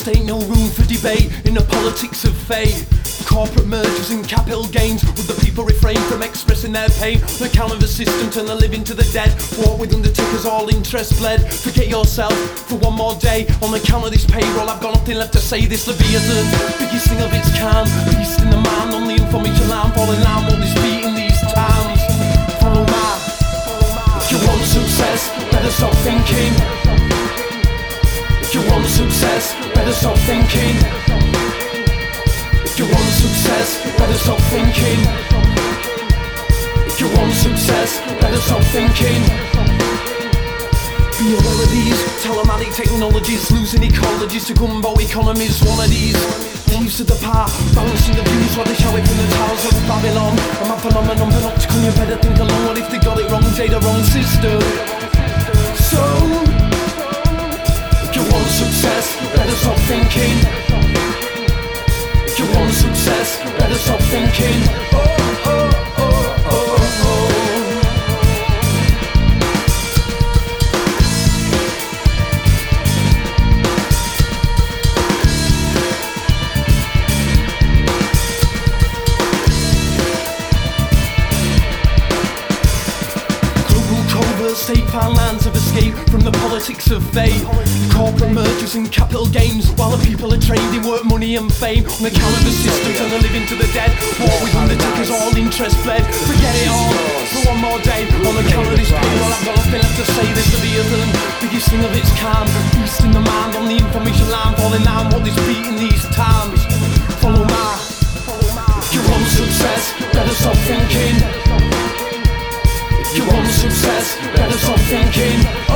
just ain't no room for debate in the politics of fate. Corporate mergers and capital gains, would the people refrain from expressing their pain? The count of the system turn the living to the dead. Walk with undertakers, all interest bled. Forget yourself for one more day. On the count of this payroll, I've got nothing left to say. This Leviathan, biggest thing of its kind, beast in the man. On the information line, falling line, what is beating these times. Follow my. If you want success, better stop thinking. If you want success, better stop thinking. If you want success, better stop thinking. If you want success, better stop thinking. Be aware of these telematic technologies, losing ecologies to gumbo economies. One of these thieves to the power, balancing the views while they shout it from the towers of Babylon. I'm a phenomenon, panopticon, you better think along. What if they got it wrong, they the wrong system? So, if you want success, better stop thinking. If you want success, better stop thinking. Oh, oh, oh, oh, oh. State found lands of escape from the politics of fate. Corporate mergers and capital gains, while the people are trading work, money and fame. On the count of the systems and the living to the dead. War with undertakers, all interest bled. Forget it all for one more day. On the count of this payroll, I've got nothing left to say. This Leviathan, biggest thing of its kind, beast in the mind. On the information line, falling down, what is beating these times. Follow my. If you want success, better stop thinking. If you want success, better stop thinking.